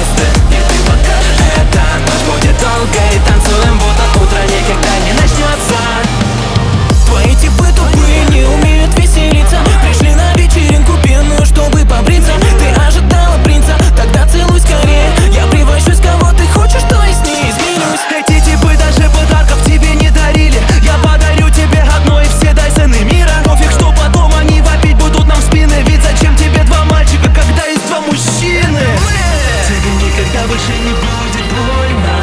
звезды. И ты покажешь, эта ночь будет долгой. Танцуем, будто утро никогда не начнется. Твои типы тупые, не умеют веселиться. Пришли на вечеринку пьяную, чтобы побриться. Ты ожидала принца, тогда целуй скорее. Я превращусь, кого ты хочешь, то и с ней изменюсь. Эти типы даже подарков тебе не дарили. Я подарю тебе одно и все Дайсоны мира. Пофиг, что потом они вопить будут нам в спины. Ведь зачем тебе два мальчика, когда есть два мужчины? Тебе никогда больше не будет больно.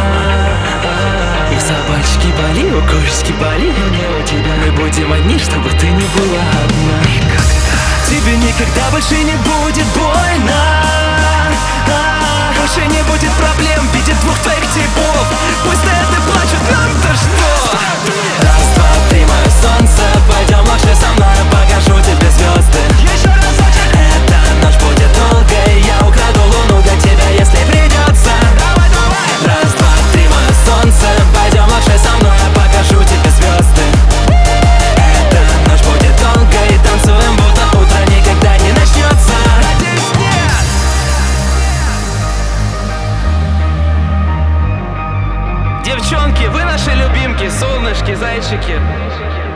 И собачки боли, у кошечки боли. Не у тебя. Мы будем одни, чтобы ты не была одна. Тебе никогда больше не будет больно. Больше не будет проблем в виде двух твоих типов. Пусть на это плачут, нам-то что? Раз, два, три, мое солнце. Пойдем лучше со мной, покажу тебе звезды. Еще разочек. Эта ночь будет долгой. Я украду луну для тебя, если придется. Давай, давай. Раз, два, три, мое солнце. Пойдем лучше со мной, покажу тебе звезды. Эта ночь будет долгой. Танцуем, будто утро никогда не начнется. Надеюсь, нет. Девчонки, вы наши любимки, солнышки, зайчики.